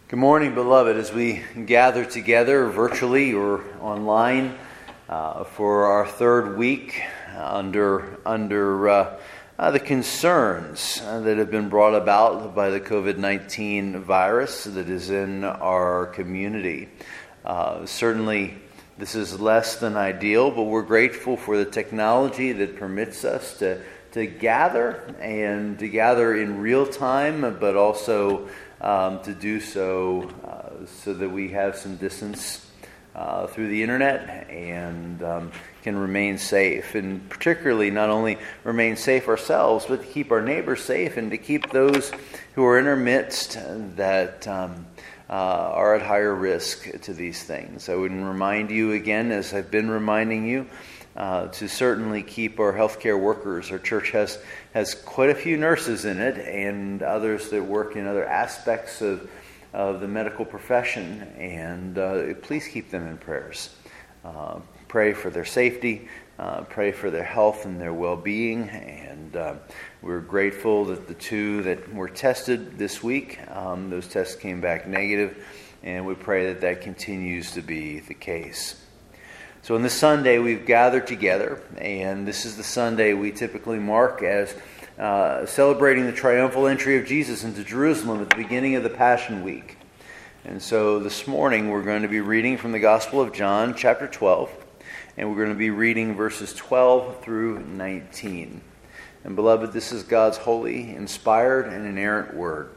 Good morning, beloved, as we gather together virtually or online for our third week under the concerns that have been brought about by the COVID-19 virus that is in our community. Certainly, this is less than ideal, but we're grateful for the technology that permits us to gather and to gather in real time, but also to do so so that we have some distance through the internet and can remain safe. And particularly not only remain safe ourselves, but to keep our neighbors safe and to keep those who are in our midst that are at higher risk to these things. I would remind you again, as I've been reminding you, to certainly keep our healthcare workers. Our church has quite a few nurses in it and others that work in other aspects of the medical profession, and please keep them in prayers. Pray for their safety, pray for their health and their well-being, and we're grateful that the two that were tested this week, those tests came back negative, and we pray that that continues to be the case. So on this Sunday, we've gathered together, and this is the Sunday we typically mark as celebrating the triumphal entry of Jesus into Jerusalem at the beginning of the Passion Week. And so this morning, we're going to be reading from the Gospel of John, chapter 12, and we're going to be reading verses 12 through 19. And beloved, this is God's holy, inspired, and inerrant word.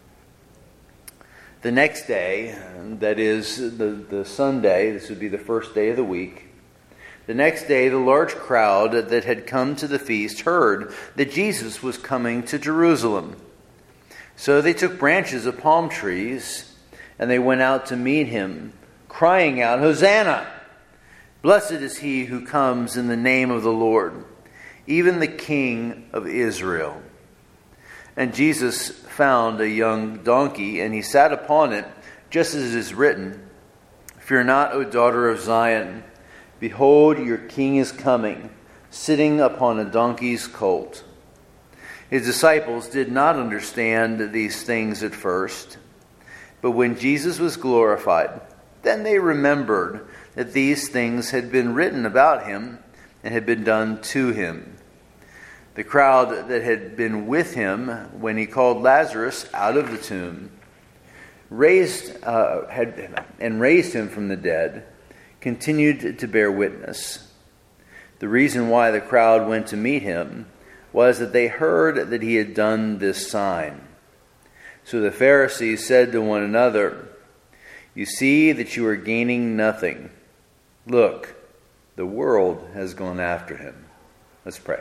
The next day, that is the Sunday, this would be the first day of the week. The next day, the large crowd that had come to the feast heard that Jesus was coming to Jerusalem. So they took branches of palm trees, and they went out to meet him, crying out, "Hosanna! Blessed is he who comes in the name of the Lord, even the King of Israel." And Jesus found a young donkey, and he sat upon it, just as it is written, "Fear not, O daughter of Zion. Behold, your king is coming, sitting upon a donkey's colt." His disciples did not understand these things at first, but when Jesus was glorified, then they remembered that these things had been written about him and had been done to him. The crowd that had been with him when he called Lazarus out of the tomb raised him from the dead continued to bear witness. The reason why the crowd went to meet him was that they heard that he had done this sign. So the Pharisees said to one another, "You see that you are gaining nothing. Look, the world has gone after him." Let's pray.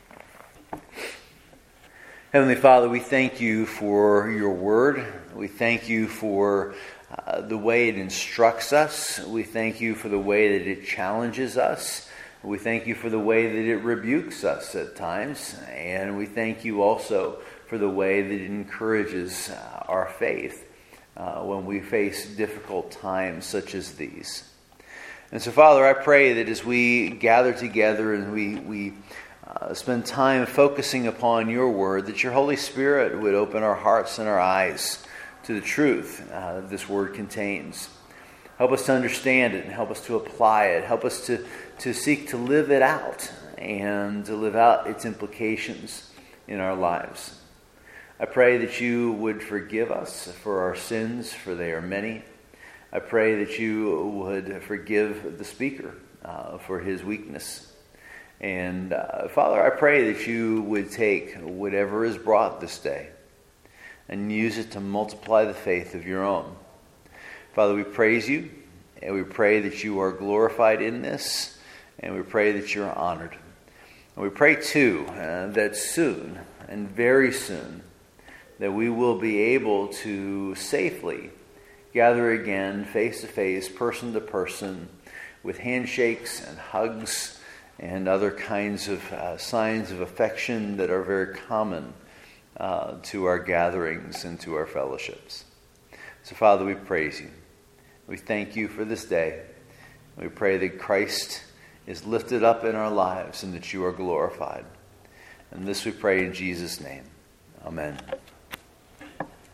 Heavenly Father, we thank you for your word. We thank you for the way it instructs us. We thank you for the way that it challenges us. We thank you for the way that it rebukes us at times. And we thank you also for the way that it encourages our faith when we face difficult times such as these. And so, Father, I pray that as we gather together and we spend time focusing upon your word, that your Holy Spirit would open our hearts and our eyes to the truth this word contains. Help us to understand it and help us to apply it. Help us to seek to live it out and to live out its implications in our lives. I pray that you would forgive us for our sins, for they are many. I pray that you would forgive the speaker for his weakness. And Father, I pray that you would take whatever is brought this day and use it to multiply the faith of your own. Father, we praise you, and we pray that you are glorified in this, and we pray that you're honored. And we pray, too, that soon, and very soon, that we will be able to safely gather again, face-to-face, person-to-person, with handshakes and hugs and other kinds of signs of affection that are very common to our gatherings and to our fellowships. So, Father, we praise you. We thank you for this day. We pray that Christ is lifted up in our lives and that you are glorified. And this we pray in Jesus' name. Amen.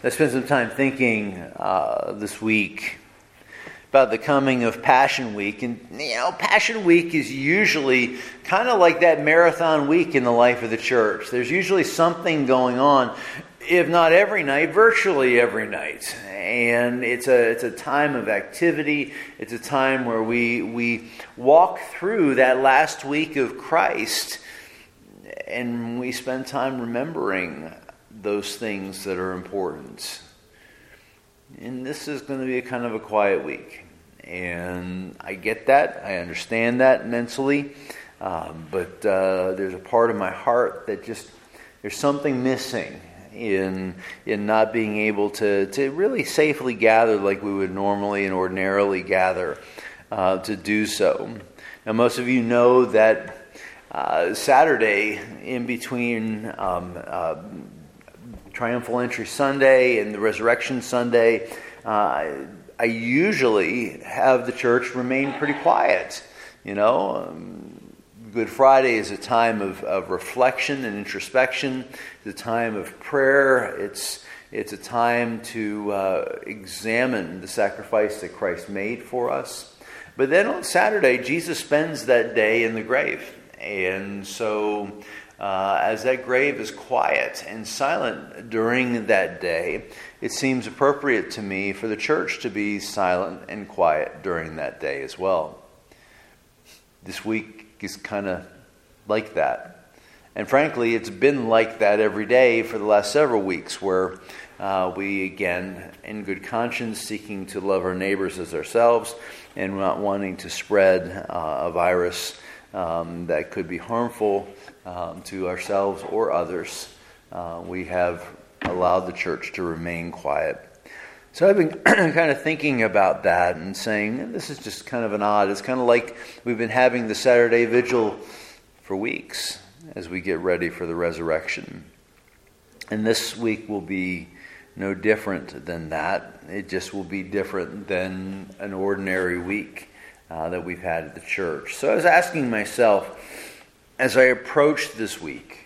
I spent some time thinking this week about the coming of Passion Week. And, Passion Week is usually kind of like that marathon week in the life of the church. There's usually something going on, if not every night, virtually every night. And it's a time of activity. It's a time where we walk through that last week of Christ, and we spend time remembering those things that are important. And this is going to be a kind of a quiet week. And I get that. I understand that mentally. But there's a part of my heart that just, there's something missing in not being able to really safely gather like we would normally and ordinarily gather to do so. Now, most of you know that Saturday, in between Triumphal Entry Sunday and the Resurrection Sunday, I usually have the church remain pretty quiet. Good Friday is a time of reflection and introspection. It's a time of prayer. It's a time to examine the sacrifice that Christ made for us. But then on Saturday, Jesus spends that day in the grave. And so as that grave is quiet and silent during that day, it seems appropriate to me for the church to be silent and quiet during that day as well. This week is kind of like that. And frankly, it's been like that every day for the last several weeks, where we, again, in good conscience, seeking to love our neighbors as ourselves and not wanting to spread a virus that could be harmful to ourselves or others, we have allowed the church to remain quiet. So I've been kind of thinking about that and saying, this is just kind of it's kind of like we've been having the Saturday vigil for weeks as we get ready for the resurrection. And this week will be no different than that. It just will be different than an ordinary week that we've had at the church. So I was asking myself, as I approached this week,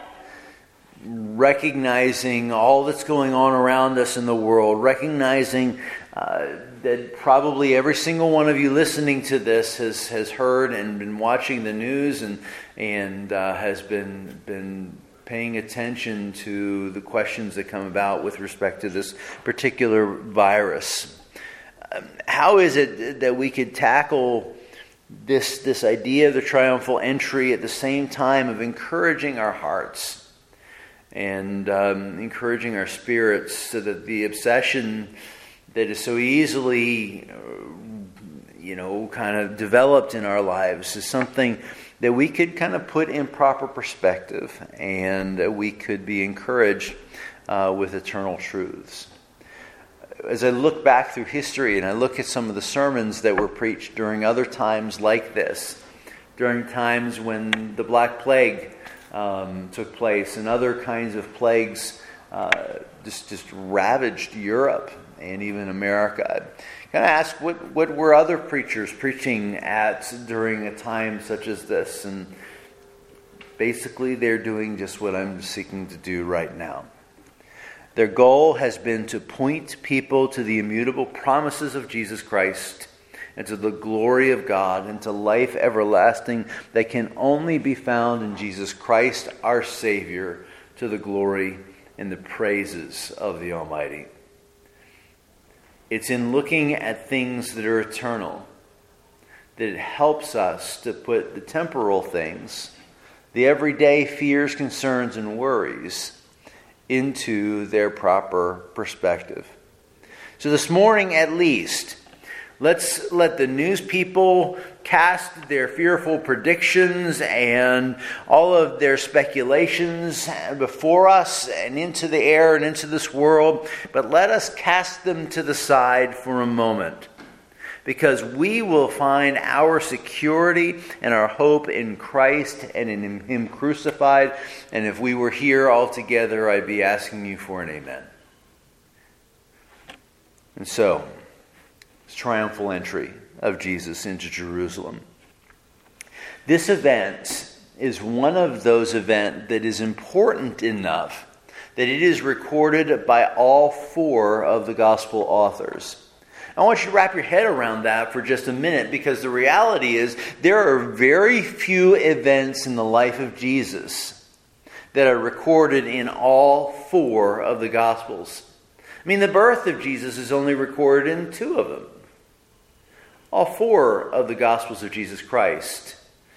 recognizing all that's going on around us in the world, recognizing that probably every single one of you listening to this has heard and been watching the news and has been paying attention to the questions that come about with respect to this particular virus. How is it that we could tackle this idea of the triumphal entry at the same time of encouraging our hearts and encouraging our spirits, so that the obsession that is so easily, kind of developed in our lives is something that we could kind of put in proper perspective, and that we could be encouraged with eternal truths. As I look back through history and I look at some of the sermons that were preached during other times like this, during times when the Black Plague took place and other kinds of plagues just ravaged Europe and even America, Can I ask, what were other preachers preaching at during a time such as this? And basically they're doing just what I'm seeking to do right now. Their goal has been to point people to the immutable promises of Jesus Christ and to the glory of God and to life everlasting that can only be found in Jesus Christ, our Savior, to the glory and the praises of the Almighty. It's in looking at things that are eternal that it helps us to put the temporal things, the everyday fears, concerns, and worries into their proper perspective. So this morning at least, let's let the news people cast their fearful predictions and all of their speculations before us and into the air and into this world, but let us cast them to the side for a moment, because we will find our security and our hope in Christ and in Him crucified. And if we were here all together, I'd be asking you for an amen. And so, triumphal entry of Jesus into Jerusalem. This event is one of those events that is important enough that it is recorded by all four of the gospel authors. I want you to wrap your head around that for just a minute, because the reality is there are very few events in the life of Jesus that are recorded in all four of the Gospels. I mean, the birth of Jesus is only recorded in two of them. All four of the Gospels of Jesus Christ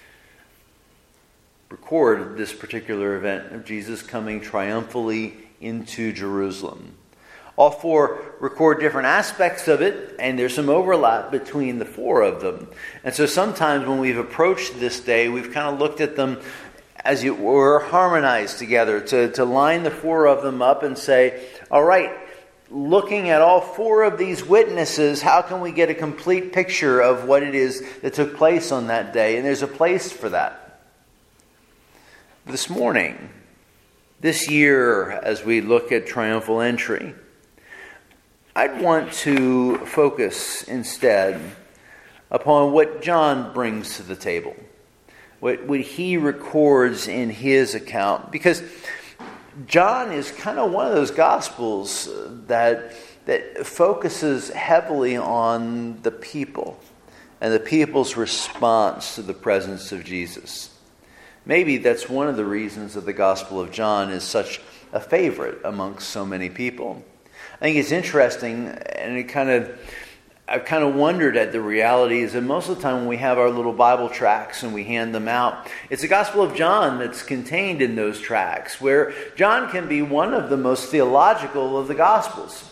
record this particular event of Jesus coming triumphantly into Jerusalem. All four record different aspects of it, and there's some overlap between the four of them. And so sometimes when we've approached this day, we've kind of looked at them as it were harmonized together to line the four of them up and say, all right, looking at all four of these witnesses, how can we get a complete picture of what it is that took place on that day? And there's a place for that. This morning, this year, as we look at triumphal entry, I'd want to focus instead upon what John brings to the table, what he records in his account. Because John is kind of one of those Gospels that focuses heavily on the people and the people's response to the presence of Jesus. Maybe that's one of the reasons that the Gospel of John is such a favorite amongst so many people. I think it's interesting, and I've kind of wondered at the reality is that most of the time when we have our little Bible tracts and we hand them out, it's the Gospel of John that's contained in those tracts, where John can be one of the most theological of the Gospels.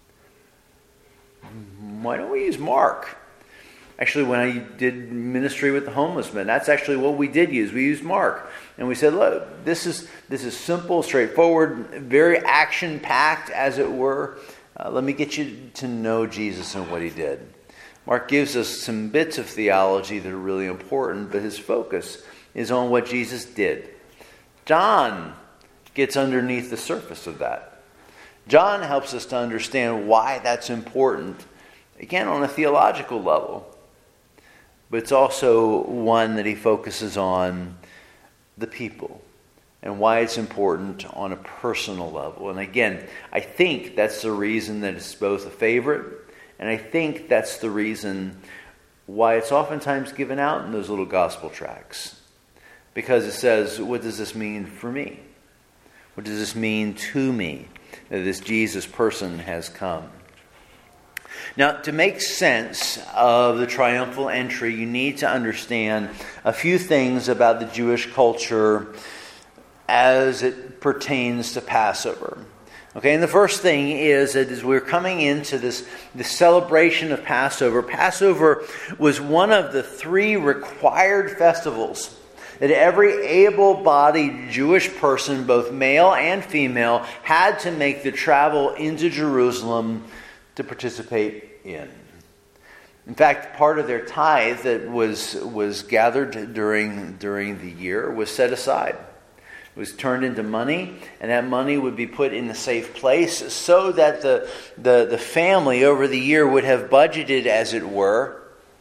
Why don't we use Mark? Actually, when I did ministry with the homeless men, that's actually what we did use. We used Mark. And we said, look, this is simple, straightforward, very action-packed, as it were. Let me get you to know Jesus and what he did. Mark gives us some bits of theology that are really important, but his focus is on what Jesus did. John gets underneath the surface of that. John helps us to understand why that's important, again, on a theological level. But it's also one that he focuses on the people and why it's important on a personal level. And again, I think that's the reason that it's both a favorite, and I think that's the reason why it's oftentimes given out in those little gospel tracts. Because it says, what does this mean for me? What does this mean to me that this Jesus person has come? Now, to make sense of the triumphal entry, you need to understand a few things about the Jewish culture as it pertains to Passover. Okay, and the first thing is that as we're coming into this celebration of Passover, Passover was one of the three required festivals that every able-bodied Jewish person, both male and female, had to make the travel into Jerusalem to participate in. In fact, part of their tithe that was gathered during the year was set aside. It was turned into money, and that money would be put in a safe place so that the family over the year would have budgeted, as it were,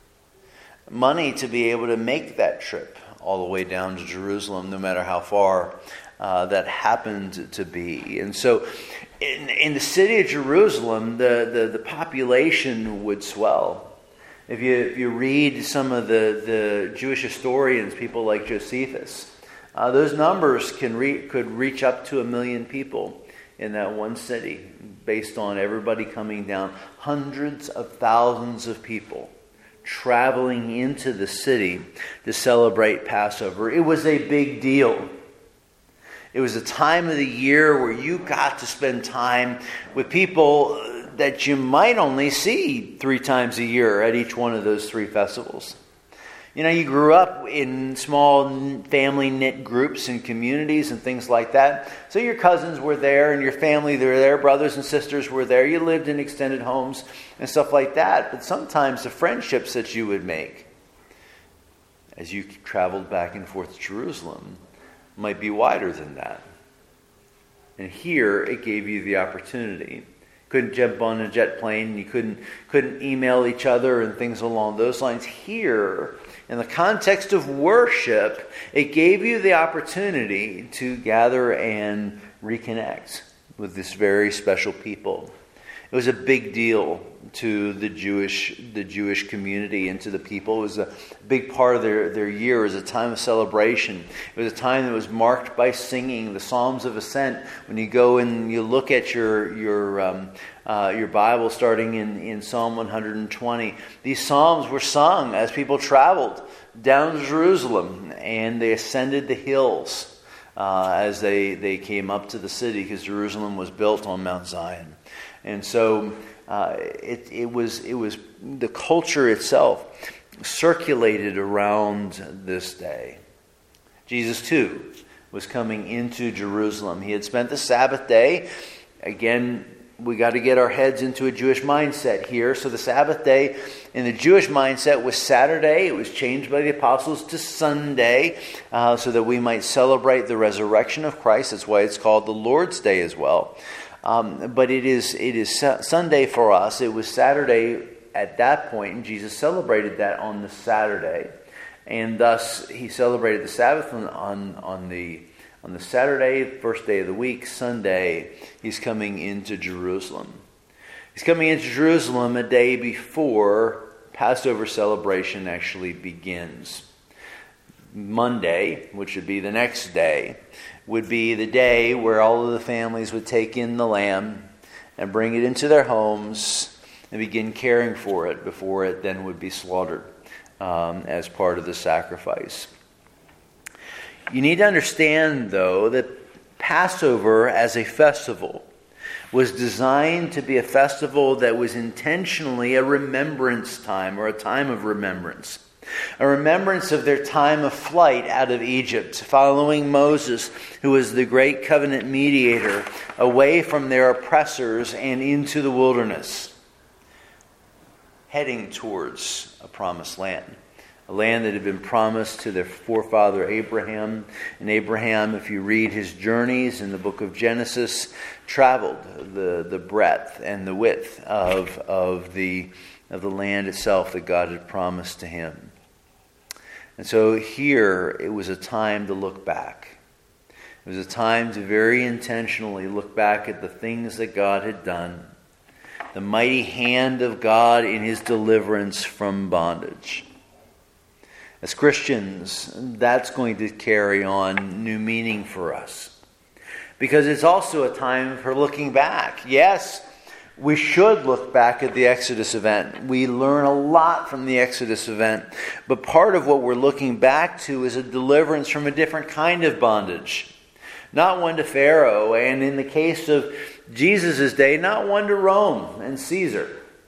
money to be able to make that trip all the way down to Jerusalem, no matter how far that happened to be. And so in the city of Jerusalem, the population would swell. If you read some of the Jewish historians, people like Josephus, those numbers could reach up to 1 million people in that one city, based on everybody coming down. Hundreds of thousands of people traveling into the city to celebrate Passover. It was a big deal. It was a time of the year where you got to spend time with people that you might only see 3 times a year at each one of those 3 festivals. You know, you grew up in small family knit groups and communities and things like that. So your cousins were there and your family were there, brothers and sisters were there. You lived in extended homes and stuff like that. But sometimes the friendships that you would make as you traveled back and forth to Jerusalem might be wider than that. And here it gave you the opportunity. Couldn't jump on a jet plane, you couldn't email each other and things along those lines. Here, in the context of worship, it gave you the opportunity to gather and reconnect with this very special people. It was a big deal to the Jewish community and to the people. It was a big part of their year. It was a time of celebration. It was a time that was marked by singing the Psalms of Ascent. When you go and you look at your Bible, starting in Psalm 120, these psalms were sung as people traveled down to Jerusalem, and they ascended the hills as they came up to the city, because Jerusalem was built on Mount Zion. And so it was the culture itself circulated around this day. Jesus too was coming into Jerusalem. He had spent the Sabbath day. Again, we got to get our heads into a Jewish mindset here. So the Sabbath day in the Jewish mindset was Saturday. It was changed by the apostles to Sunday, so that we might celebrate the resurrection of Christ. That's why it's called the Lord's Day as well. But it is Sunday for us. It was Saturday at that point, and Jesus celebrated that on the Saturday, and thus he celebrated the Sabbath on the Saturday, first day of the week. Sunday, he's coming into Jerusalem. He's coming into Jerusalem a day before Passover celebration actually begins. Monday, which would be the next day, would be the day where all of the families would take in the lamb and bring it into their homes and begin caring for it before it then would be slaughtered as part of the sacrifice. You need to understand, though, that Passover as a festival was designed to be a festival that was intentionally a remembrance time, or a time of remembrance. A remembrance of their time of flight out of Egypt, following Moses, who was the great covenant mediator, away from their oppressors and into the wilderness, heading towards a promised land. A land that had been promised to their forefather Abraham. And Abraham, if you read his journeys in the book of Genesis, traveled the breadth and the width of the land itself that God had promised to him. And so here it was a time to look back. It was a time to very intentionally look back at the things that God had done. The mighty hand of God in his deliverance from bondage. As Christians, that's going to carry on new meaning for us. Because it's also a time for looking back. Yes, we should look back at the Exodus event. We learn a lot from the Exodus event. But part of what we're looking back to is a deliverance from a different kind of bondage. Not one to Pharaoh, and in the case of Jesus' day, not one to Rome and Caesar,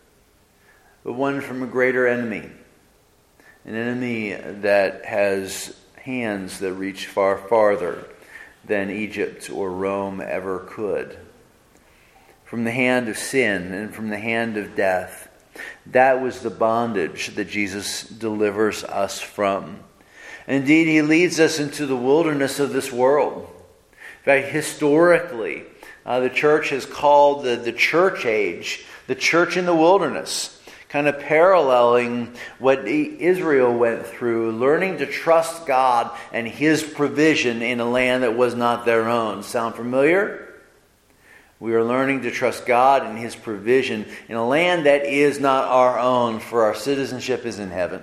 but one from a greater enemy. An enemy that has hands that reach far farther than Egypt or Rome ever could. From the hand of sin and from the hand of death. That was the bondage that Jesus delivers us from. Indeed, he leads us into the wilderness of this world. In fact, historically, the church has called the church age the church in the wilderness. Kind of paralleling what Israel went through, learning to trust God and his provision in a land that was not their own. Sound familiar? We are learning to trust God and his provision in a land that is not our own, for our citizenship is in heaven.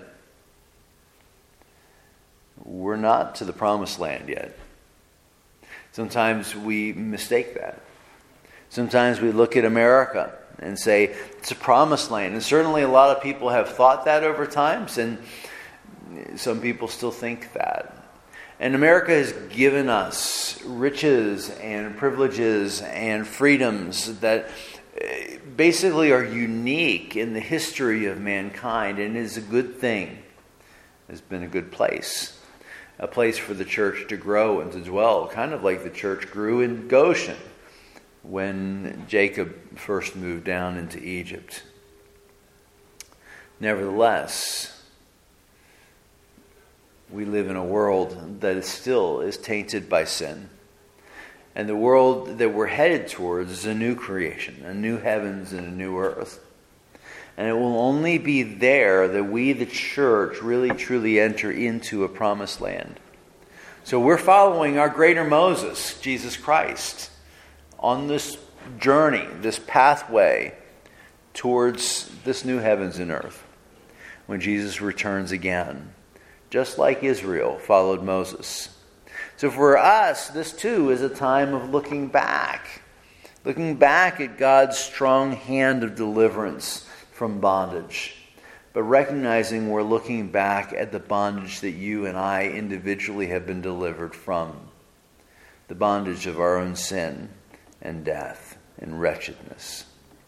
We're not to the promised land yet. Sometimes we mistake that. Sometimes we look at America and say it's a promised land. And certainly a lot of people have thought that over time, and some people still think that. And America has given us riches and privileges and freedoms that basically are unique in the history of mankind, and is a good thing. It's been a good place. A place for the church to grow and to dwell, kind of like the church grew in Goshen when Jacob first moved down into Egypt. Nevertheless, we live in a world that still is tainted by sin. And the world that we're headed towards is a new creation, a new heavens and a new earth. And it will only be there that we, the church, really truly enter into a promised land. So we're following our greater Moses, Jesus Christ, on this journey, this pathway towards this new heavens and earth when Jesus returns again, just like Israel followed Moses. So for us, this too is a time of looking back at God's strong hand of deliverance from bondage, but recognizing we're looking back at the bondage that you and I individually have been delivered from, the bondage of our own sin and death and wretchedness.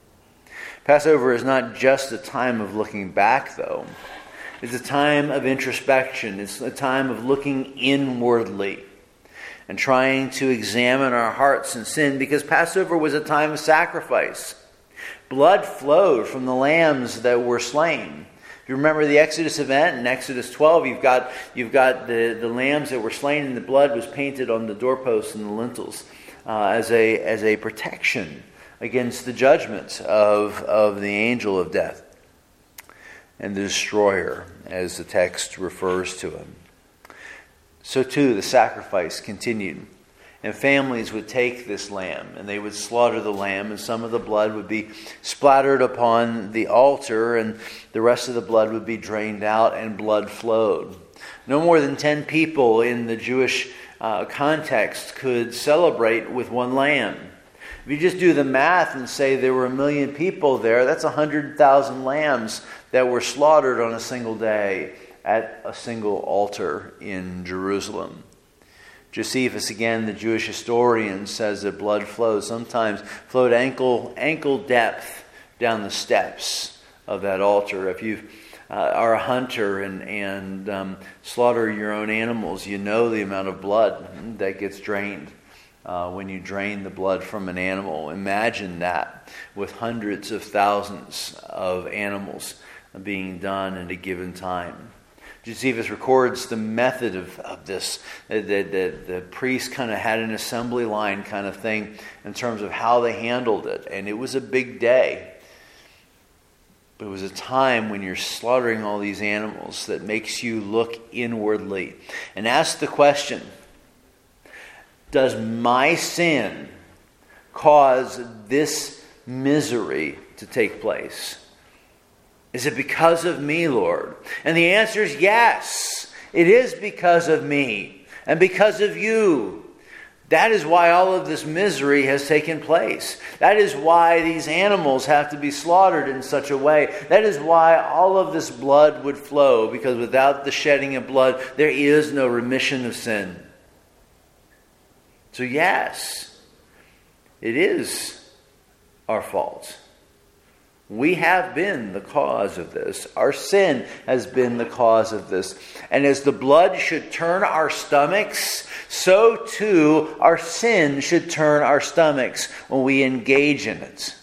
Passover is not just a time of looking back, though. It's a time of introspection. It's a time of looking inwardly and trying to examine our hearts and sin, because Passover was a time of sacrifice. Blood flowed from the lambs that were slain. If you remember the Exodus event in Exodus 12, you've got the lambs that were slain, and the blood was painted on the doorposts and the lintels as a protection against the judgment of the angel of death and the destroyer, as the text refers to him. So too, the sacrifice continued. And families would take this lamb and they would slaughter the lamb, and some of the blood would be splattered upon the altar and the rest of the blood would be drained out and blood flowed. No more than 10 people in the Jewish context could celebrate with one lamb. If you just do the math and say there were 1 million people there, that's 100,000 lambs that were slaughtered on a single day at a single altar in Jerusalem. Josephus, again, the Jewish historian, says that blood sometimes flowed ankle depth down the steps of that altar. If you are a hunter and slaughter your own animals, you know the amount of blood that gets drained when you drain the blood from an animal. Imagine that with hundreds of thousands of animals being done at a given time. Josephus records the method of this. The priests kind of had an assembly line kind of thing in terms of how they handled it. And it was a big day. But it was a time when you're slaughtering all these animals that makes you look inwardly and ask the question, does my sin cause this misery to take place? Is it because of me, Lord? And the answer is yes. It is because of me and because of you. That is why all of this misery has taken place. That is why these animals have to be slaughtered in such a way. That is why all of this blood would flow, because without the shedding of blood, there is no remission of sin. So yes, it is our fault. We have been the cause of this. Our sin has been the cause of this. And as the blood should turn our stomachs, so too our sin should turn our stomachs when we engage in it.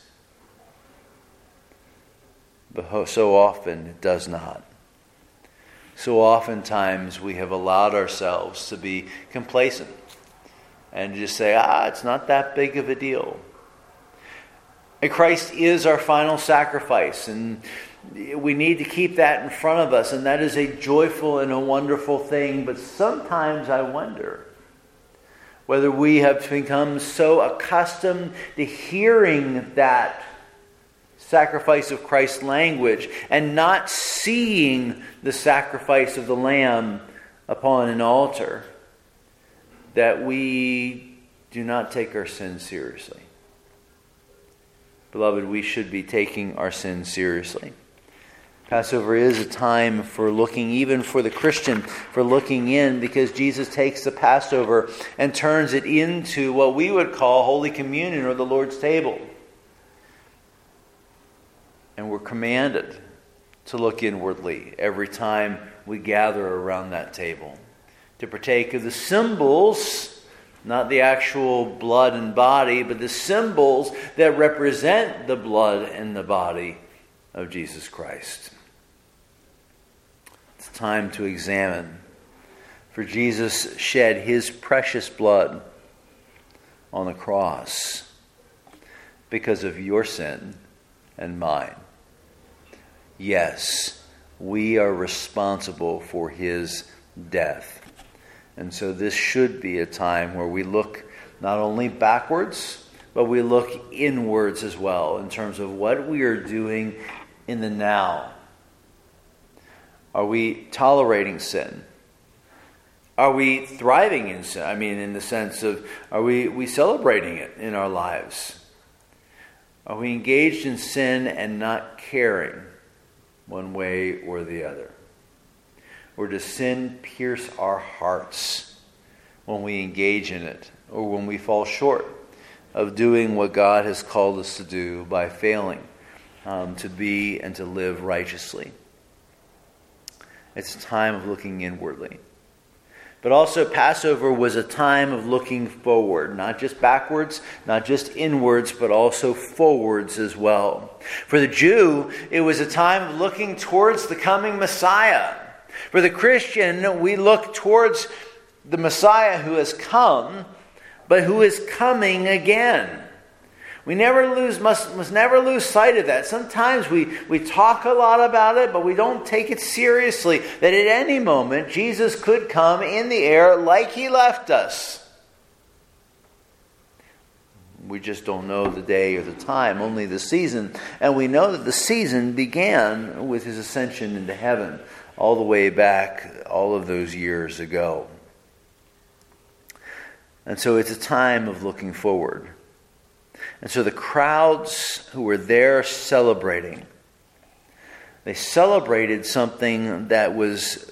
But so often it does not. So oftentimes we have allowed ourselves to be complacent and just say, it's not that big of a deal. And Christ is our final sacrifice, and we need to keep that in front of us, and that is a joyful and a wonderful thing. But sometimes I wonder whether we have become so accustomed to hearing that sacrifice of Christ's language and not seeing the sacrifice of the Lamb upon an altar that we do not take our sin seriously. Beloved, we should be taking our sin seriously. Passover is a time for looking, even for the Christian, for looking in, because Jesus takes the Passover and turns it into what we would call Holy Communion or the Lord's table. And we're commanded to look inwardly every time we gather around that table, to partake of the symbols, not the actual blood and body, but the symbols that represent the blood and the body of Jesus Christ. It's time to examine, for Jesus shed his precious blood on the cross because of your sin and mine. Yes, we are responsible for his death. And so this should be a time where we look not only backwards, but we look inwards as well in terms of what we are doing in the now. Are we tolerating sin? Are we thriving in sin? I mean, in the sense of, are we celebrating it in our lives? Are we engaged in sin and not caring one way or the other? Or does sin pierce our hearts when we engage in it, or when we fall short of doing what God has called us to do by failing to be and to live righteously? It's a time of looking inwardly. But also Passover was a time of looking forward, not just backwards, not just inwards, but also forwards as well. For the Jew, it was a time of looking towards the coming Messiah. For the Christian, we look towards the Messiah who has come, but who is coming again. We must never lose sight of that. Sometimes we talk a lot about it, but we don't take it seriously. That at any moment, Jesus could come in the air like he left us. We just don't know the day or the time, only the season. And we know that the season began with his ascension into heaven, all the way back all of those years ago. And so it's a time of looking forward. And so the crowds who were there celebrating, they celebrated something that was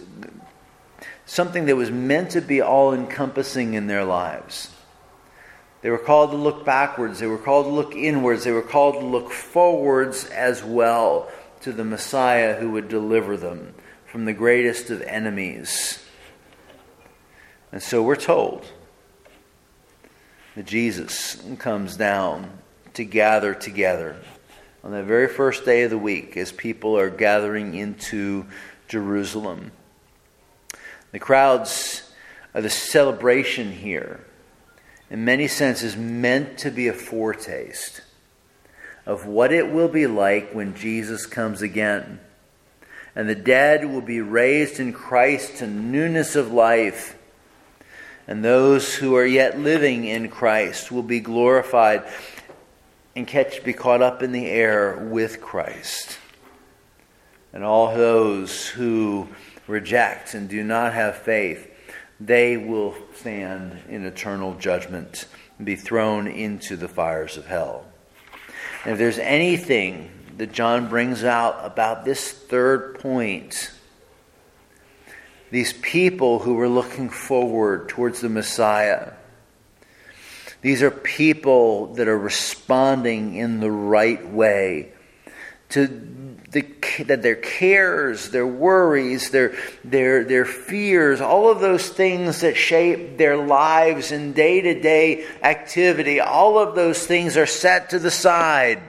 meant to be all-encompassing in their lives. They were called to look backwards. They were called to look inwards. They were called to look forwards as well to the Messiah who would deliver them from the greatest of enemies. And so we're told that Jesus comes down to gather together on the very first day of the week as people are gathering into Jerusalem. The crowds are the celebration here, in many senses, meant to be a foretaste of what it will be like when Jesus comes again. And the dead will be raised in Christ to newness of life. And those who are yet living in Christ will be glorified and be caught up in the air with Christ. And all those who reject and do not have faith, they will stand in eternal judgment and be thrown into the fires of hell. And if there's anything that John brings out about this third point, these people who were looking forward towards the Messiah, these are people that are responding in the right way to that their cares, their worries, their fears, all of those things that shape their lives and day-to-day activity, all of those things are set to the side.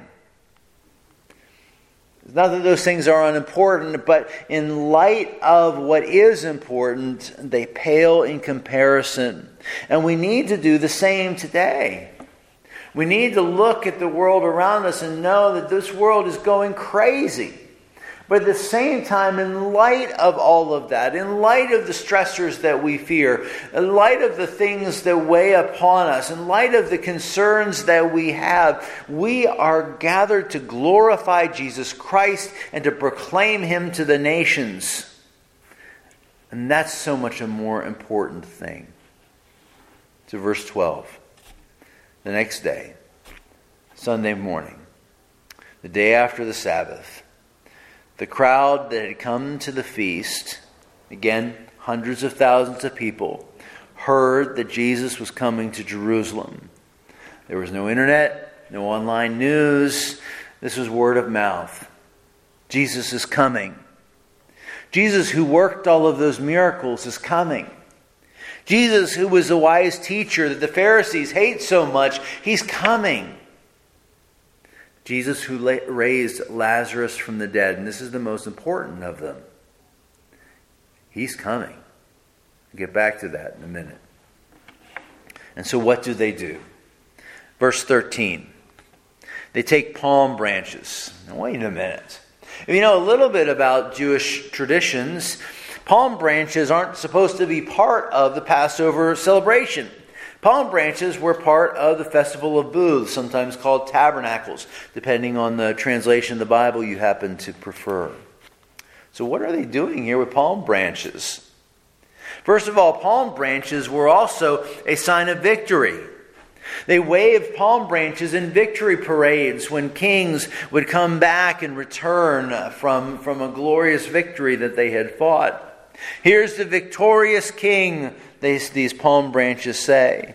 Not that those things are unimportant, but in light of what is important, they pale in comparison. And we need to do the same today. We need to look at the world around us and know that this world is going crazy. But at the same time, in light of all of that, in light of the stressors that we fear, in light of the things that weigh upon us, in light of the concerns that we have, we are gathered to glorify Jesus Christ and to proclaim Him to the nations. And that's so much a more important thing. To verse 12. The next day, Sunday morning, the day after the Sabbath, the crowd that had come to the feast, again, hundreds of thousands of people, heard that Jesus was coming to Jerusalem. There was no internet, no online news. This was word of mouth. Jesus is coming. Jesus, who worked all of those miracles, is coming. Jesus, who was the wise teacher that the Pharisees hate so much, He's coming. Jesus, who raised Lazarus from the dead, and this is the most important of them. He's coming. I'll get back to that in a minute. And so what do? Verse 13. They take palm branches. Now wait a minute. If you know a little bit about Jewish traditions, palm branches aren't supposed to be part of the Passover celebration. Palm branches were part of the Festival of Booths, sometimes called tabernacles, depending on the translation of the Bible you happen to prefer. So what are they doing here with palm branches? First of all, palm branches were also a sign of victory. They waved palm branches in victory parades when kings would come back and return from a glorious victory that they had fought. Here's the victorious king, these palm branches say.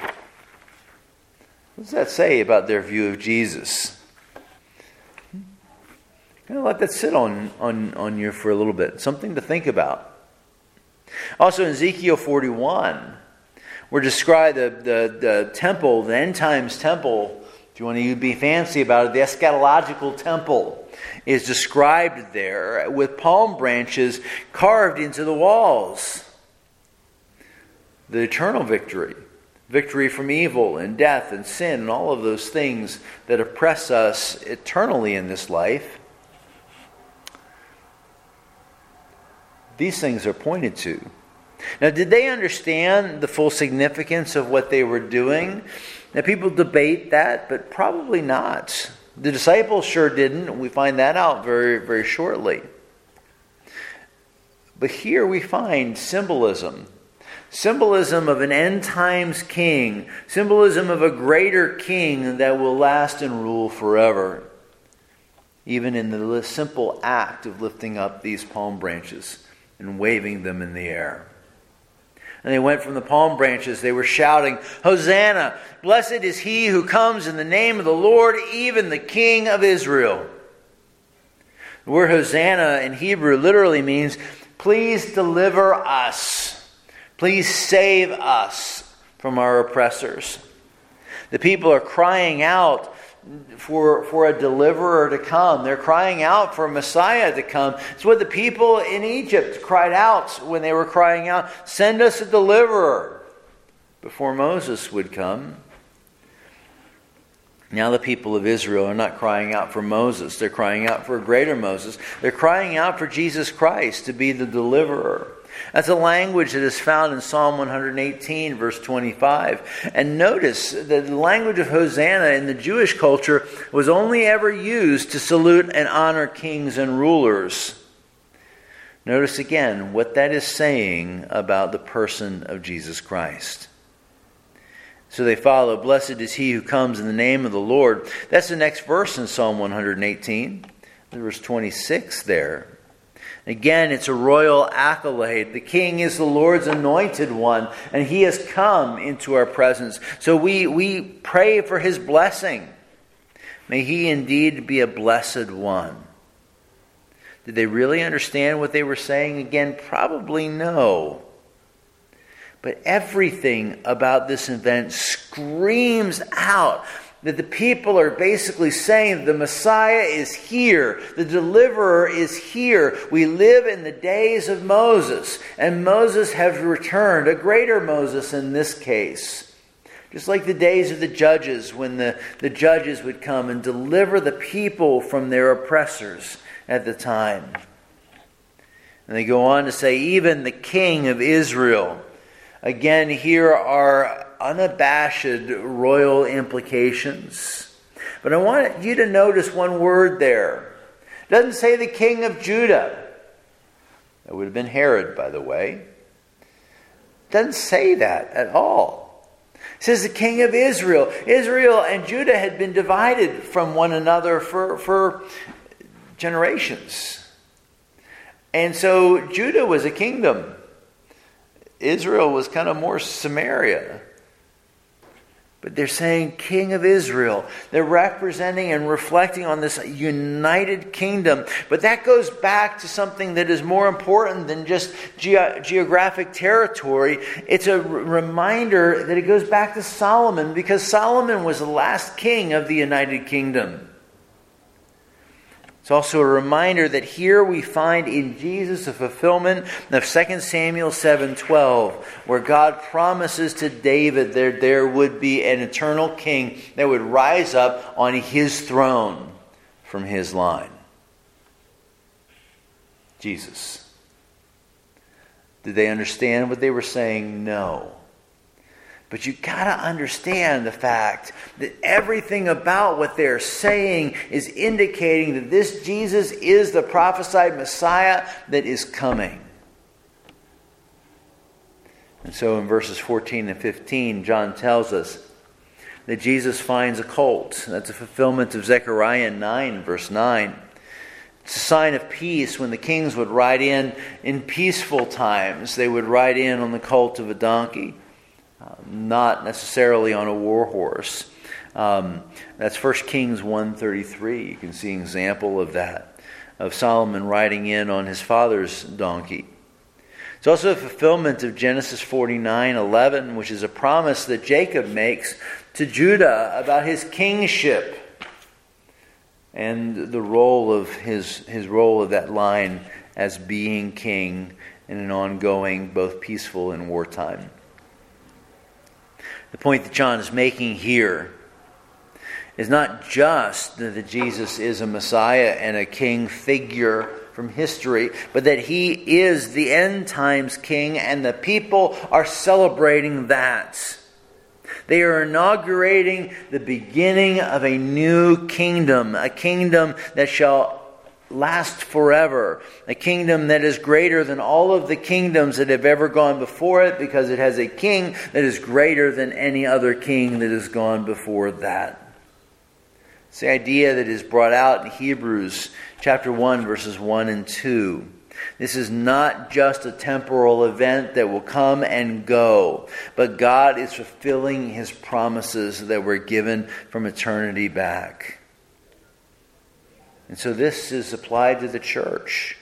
What does that say about their view of Jesus? I'm going to let that sit on you for a little bit. Something to think about. Also in Ezekiel 41, we're described the temple, the end times temple, if you want to be fancy about it, the eschatological temple is described there with palm branches carved into the walls. The eternal victory. Victory from evil and death and sin and all of those things that oppress us eternally in this life. These things are pointed to. Now, did they understand the full significance of what they were doing? Now, people debate that, but probably not. The disciples sure didn't. We find that out very, very shortly. But here we find symbolism. Symbolism of an end times king. Symbolism of a greater king that will last and rule forever. Even in the simple act of lifting up these palm branches and waving them in the air. And they went from the palm branches, they were shouting, "Hosanna! Blessed is he who comes in the name of the Lord, even the King of Israel." The word Hosanna in Hebrew literally means, please deliver us. Please save us from our oppressors. The people are crying out for a deliverer to come. They're crying out for a Messiah to come. It's what the people in Egypt cried out when they were crying out, "Send us a deliverer," before Moses would come. Now the people of Israel are not crying out for Moses. They're crying out for a greater Moses. They're crying out for Jesus Christ to be the deliverer. That's a language that is found in Psalm 118, verse 25. And notice that the language of Hosanna in the Jewish culture was only ever used to salute and honor kings and rulers. Notice again what that is saying about the person of Jesus Christ. So they follow, "Blessed is he who comes in the name of the Lord." That's the next verse in Psalm 118, verse 26 there. Again, it's a royal accolade. The King is the Lord's anointed one, and he has come into our presence. So we pray for his blessing. May he indeed be a blessed one. Did they really understand what they were saying? Again, probably no. But everything about this event screams out that the people are basically saying the Messiah is here. The deliverer is here. We live in the days of Moses. And Moses has returned, a greater Moses in this case. Just like the days of the judges, when the judges would come and deliver the people from their oppressors at the time. And they go on to say, even the King of Israel. Again, here are unabashed royal implications. But I want you to notice one word there. It doesn't say the King of Judah. That would have been Herod, by the way. It doesn't say that at all. It says the King of Israel. Israel and Judah had been divided from one another for generations. And so Judah was a kingdom. Israel was kind of more Samaria. But they're saying King of Israel. They're representing and reflecting on this united kingdom. But that goes back to something that is more important than just geographic territory. It's a reminder that it goes back to Solomon, because Solomon was the last king of the United Kingdom. It's also a reminder that here we find in Jesus a fulfillment of 2 Samuel 7:12, where God promises to David that there would be an eternal king that would rise up on his throne from his line. Jesus. Did they understand what they were saying? No. But you got to understand the fact that everything about what they're saying is indicating that this Jesus is the prophesied Messiah that is coming. And so in verses 14 and 15, John tells us that Jesus finds a colt. That's a fulfillment of Zechariah 9, verse 9. It's a sign of peace. When the kings would ride in peaceful times, they would ride in on the colt of a donkey, not necessarily on a war horse. That's 1 Kings 1:33. You can see an example of that, of Solomon riding in on his father's donkey. It's also a fulfillment of Genesis 49:11, which is a promise that Jacob makes to Judah about his kingship and the role of his role of that line as being king in an ongoing, both peaceful and wartime. The point that John is making here is not just that Jesus is a Messiah and a king figure from history, but that he is the end times king, and the people are celebrating that. They are inaugurating the beginning of a new kingdom, a kingdom that shall last forever, a kingdom that is greater than all of the kingdoms that have ever gone before it, because it has a king that is greater than any other king that has gone before that. It's the idea that is brought out in Hebrews chapter 1, verses 1 and 2. This is not just a temporal event that will come and go, but God is fulfilling his promises that were given from eternity back. And so this is applied to the church.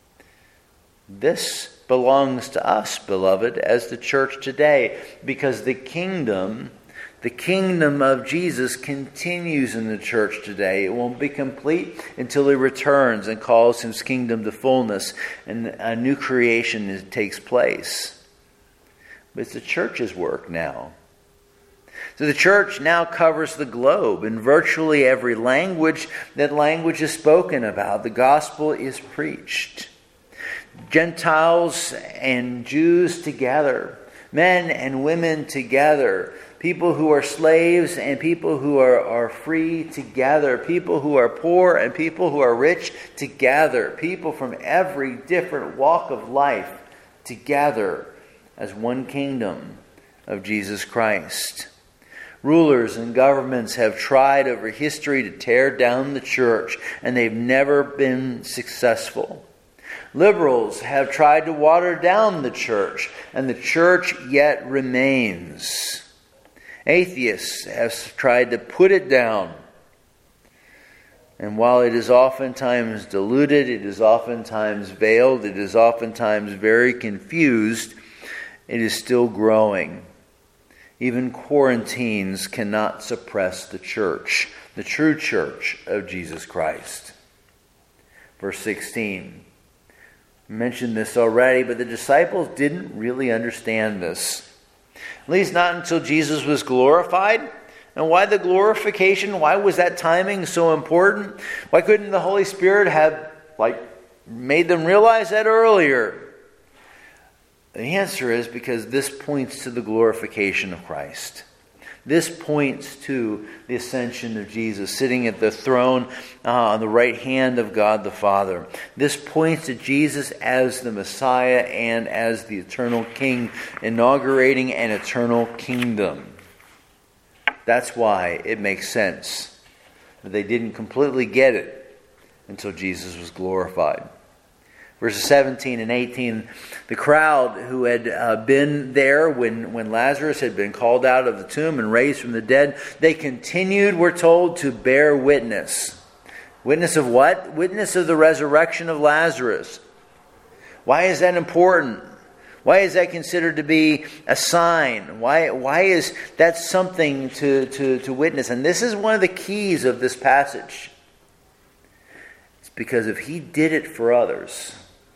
This belongs to us, beloved, as the church today, because the kingdom of Jesus continues in the church today. It won't be complete until he returns and calls his kingdom to fullness and a new creation takes place. But it's the church's work now. So the church now covers the globe in virtually every language that language is spoken about. The gospel is preached. Gentiles and Jews together, men and women together, people who are slaves and people who are free together, people who are poor and people who are rich together, people from every different walk of life together as one kingdom of Jesus Christ. Rulers and governments have tried over history to tear down the church, and they've never been successful. Liberals have tried to water down the church, and the church yet remains. Atheists have tried to put it down. And while it is oftentimes diluted, it is oftentimes veiled, it is oftentimes very confused, it is still growing. Even quarantines cannot suppress the church, the true church of Jesus Christ. Verse 16. I mentioned this already, but the disciples didn't really understand this. At least not until Jesus was glorified. And why the glorification? Why was that timing so important? Why couldn't the Holy Spirit have made them realize that earlier? The answer is because this points to the glorification of Christ. This points to the ascension of Jesus, sitting at the throne on the right hand of God the Father. This points to Jesus as the Messiah and as the eternal King, inaugurating an eternal kingdom. That's why it makes sense that they didn't completely get it until Jesus was glorified. Verses 17 and 18, the crowd who had been there when Lazarus had been called out of the tomb and raised from the dead, they continued, we're told, to bear witness. Witness of what? Witness of the resurrection of Lazarus. Why is that important? Why is that considered to be a sign? Why is that something to witness? And this is one of the keys of this passage. It's because if he did it for others,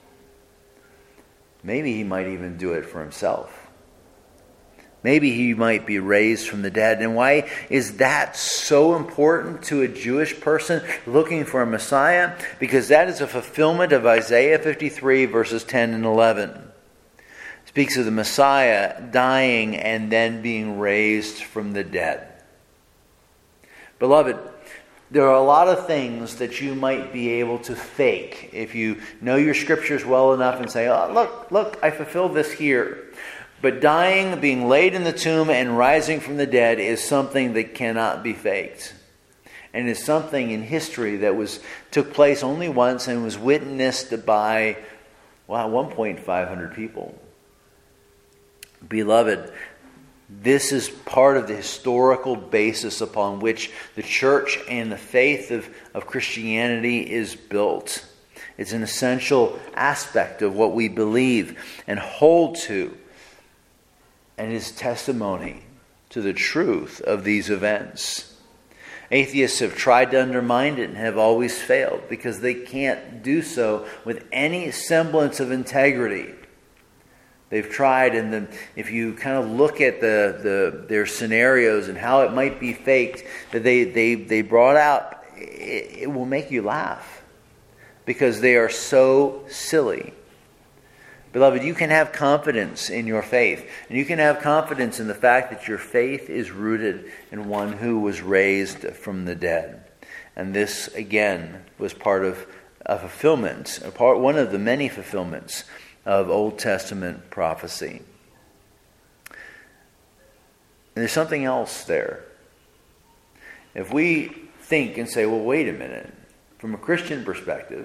maybe he might even do it for himself. Maybe he might be raised from the dead. And why is that so important to a Jewish person looking for a Messiah? Because that is a fulfillment of Isaiah 53 verses 10 and 11. speaks of the Messiah dying and then being raised from the dead. Beloved, there are a lot of things that you might be able to fake if you know your scriptures well enough and say, oh, look, I fulfilled this here. But dying, being laid in the tomb, and rising from the dead is something that cannot be faked. And is something in history that took place only once and was witnessed by, at one point, 500 people. Beloved, this is part of the historical basis upon which the church and the faith of Christianity is built. It's an essential aspect of what we believe and hold to, and is testimony to the truth of these events. Atheists have tried to undermine it and have always failed because they can't do so with any semblance of integrity. They've tried, and if you kind of look at their scenarios and how it might be faked, that they brought out, it will make you laugh because they are so silly. Beloved, you can have confidence in your faith, and you can have confidence in the fact that your faith is rooted in one who was raised from the dead. And this, again, was part of a fulfillment, one of the many fulfillments of Old Testament prophecy. And there's something else there. If we think and say, well, wait a minute, from a Christian perspective,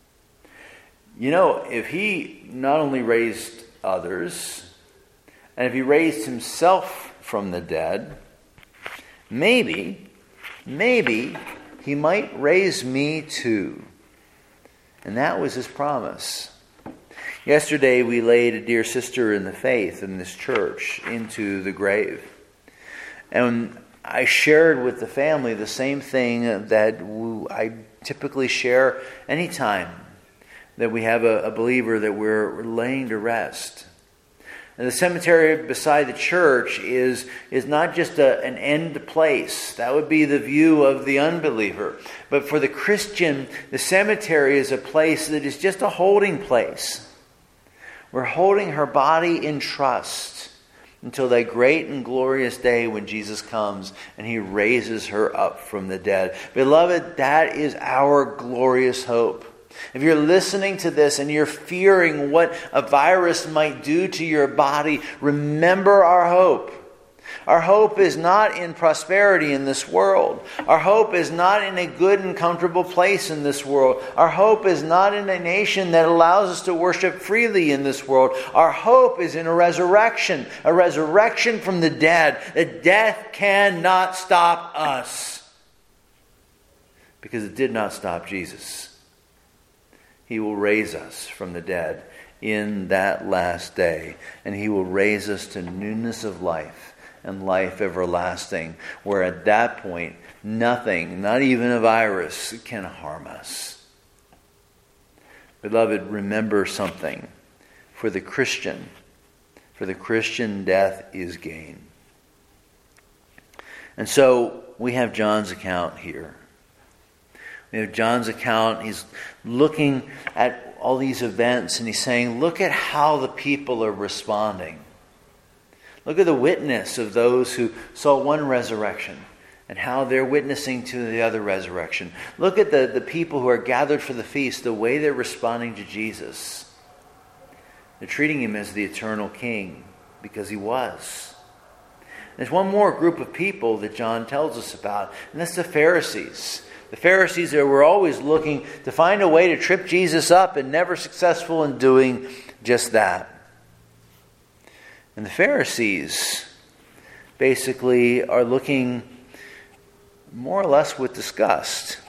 if he not only raised others, and if he raised himself from the dead, maybe he might raise me too. And that was his promise. Yesterday we laid a dear sister in the faith in this church into the grave. And I shared with the family the same thing that I typically share anytime that we have a believer that we're laying to rest. And the cemetery beside the church is not just an end place. That would be the view of the unbeliever. But for the Christian, the cemetery is a place that is just a holding place. We're holding her body in trust until that great and glorious day when Jesus comes and he raises her up from the dead. Beloved, that is our glorious hope. If you're listening to this and you're fearing what a virus might do to your body, remember our hope. Our hope is not in prosperity in this world. Our hope is not in a good and comfortable place in this world. Our hope is not in a nation that allows us to worship freely in this world. Our hope is in a resurrection from the dead. That death cannot stop us because it did not stop Jesus. He will raise us from the dead in that last day, and he will raise us to newness of life and life everlasting, where at that point, nothing, not even a virus, can harm us. Beloved, remember something. For the Christian, death is gain. And so, we have John's account here. We have John's account. He's looking at all these events and he's saying, look at how the people are responding. Look at the witness of those who saw one resurrection and how they're witnessing to the other resurrection. Look at the people who are gathered for the feast, the way they're responding to Jesus. They're treating him as the eternal king because he was. There's one more group of people that John tells us about, and that's the Pharisees. The Pharisees were always looking to find a way to trip Jesus up and never successful in doing just that. And the Pharisees basically are looking more or less with disgust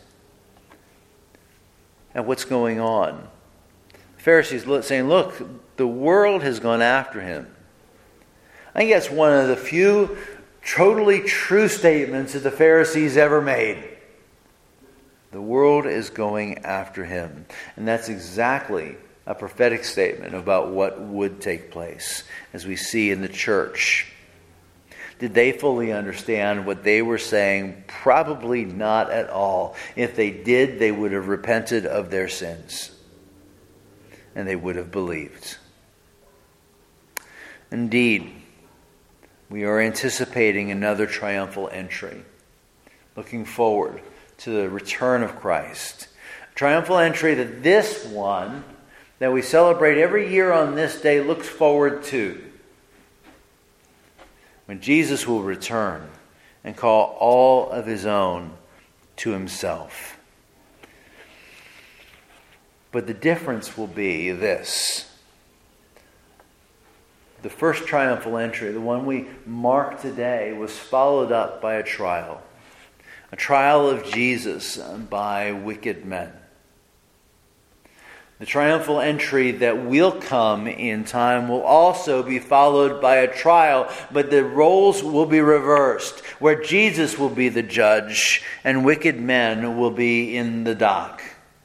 at what's going on. The Pharisees saying, look, the world has gone after him. I think that's one of the few totally true statements that the Pharisees ever made. The world is going after him. And that's exactly a prophetic statement about what would take place as we see in the church. Did they fully understand what they were saying? Probably not at all. If they did, they would have repented of their sins. And they would have believed. Indeed, we are anticipating another triumphal entry, looking forward to the return of Christ. A triumphal entry that this one that we celebrate every year on this day looks forward to, when Jesus will return and call all of his own to himself. But the difference will be this. The first triumphal entry, the one we mark today, was followed up by a trial of Jesus by wicked men. The triumphal entry that will come in time will also be followed by a trial, but the roles will be reversed, where Jesus will be the judge and wicked men will be in the dock.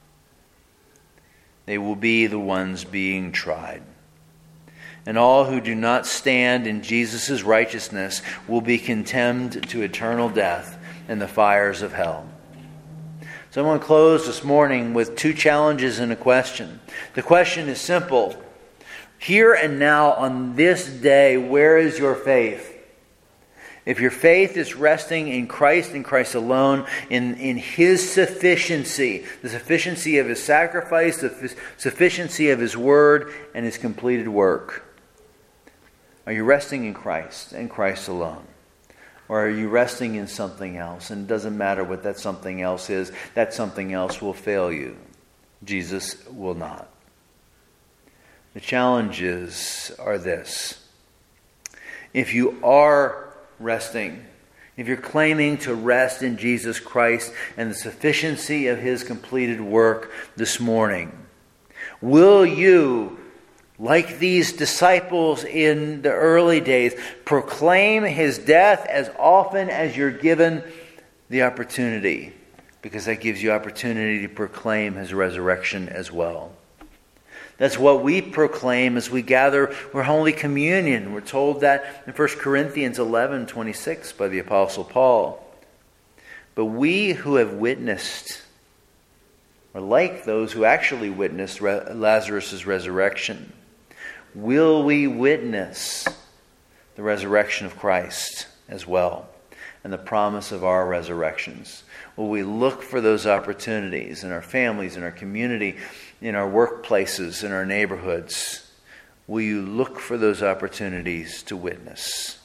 They will be the ones being tried. And all who do not stand in Jesus' righteousness will be condemned to eternal death in the fires of hell. So I want to close this morning with two challenges and a question. The question is simple. Here and now on this day, where is your faith? If your faith is resting in Christ and Christ alone, in His sufficiency, the sufficiency of His sacrifice, the sufficiency of His word, and His completed work, are you resting in Christ and Christ alone? Or are you resting in something else? And it doesn't matter what that something else is. That something else will fail you. Jesus will not. The challenges are this. If you are resting, if you're claiming to rest in Jesus Christ and the sufficiency of His completed work this morning, will you, like these disciples in the early days, proclaim His death as often as you're given the opportunity? Because that gives you opportunity to proclaim His resurrection as well. That's what we proclaim as we gather for Holy Communion. We're told that in 1 Corinthians 11:26 by the Apostle Paul. But we who have witnessed, or like those who actually witnessed Lazarus' resurrection, will we witness the resurrection of Christ as well and the promise of our resurrections? Will we look for those opportunities in our families, in our community, in our workplaces, in our neighborhoods? Will you look for those opportunities to witness?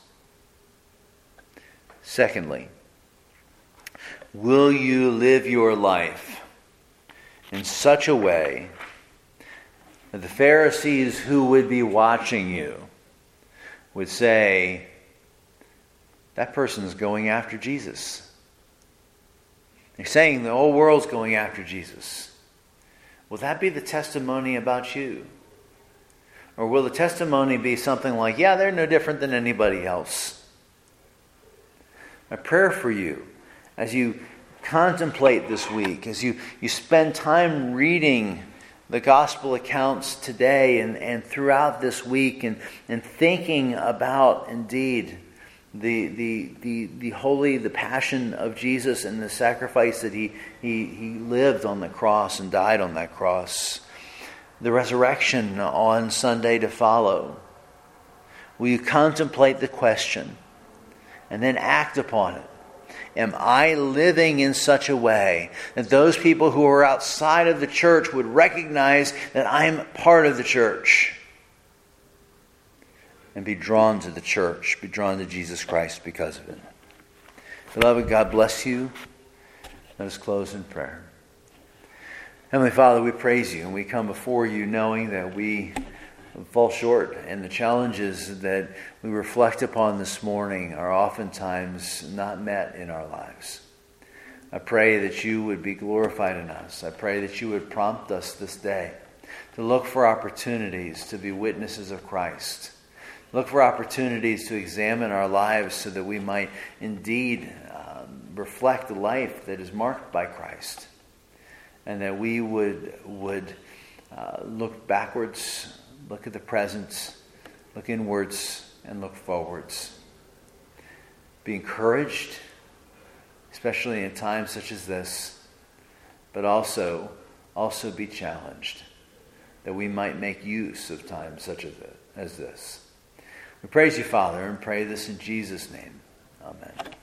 Secondly, will you live your life in such a way that the Pharisees who would be watching you would say, that person's going after Jesus? They're saying the whole world's going after Jesus. Will that be the testimony about you? Or will the testimony be something like, yeah, they're no different than anybody else? My prayer for you, as you contemplate this week, as you spend time reading the gospel accounts today and throughout this week and thinking about, indeed, the passion of Jesus and the sacrifice that he lived on the cross and died on that cross, the resurrection on Sunday to follow. Will you contemplate the question and then act upon it? Am I living in such a way that those people who are outside of the church would recognize that I'm part of the church and be drawn to the church, be drawn to Jesus Christ because of it? Beloved, God bless you. Let us close in prayer. Heavenly Father, we praise you and we come before you knowing that we fall short, and the challenges that we reflect upon this morning are oftentimes not met in our lives. I pray that you would be glorified in us. I pray that you would prompt us this day to look for opportunities to be witnesses of Christ. Look for opportunities to examine our lives so that we might indeed reflect a life that is marked by Christ, and that we would look backwards, look at the present, look inwards, and look forwards. Be encouraged, especially in times such as this, but also be challenged, that we might make use of times such as this. We praise you, Father, and pray this in Jesus' name. Amen.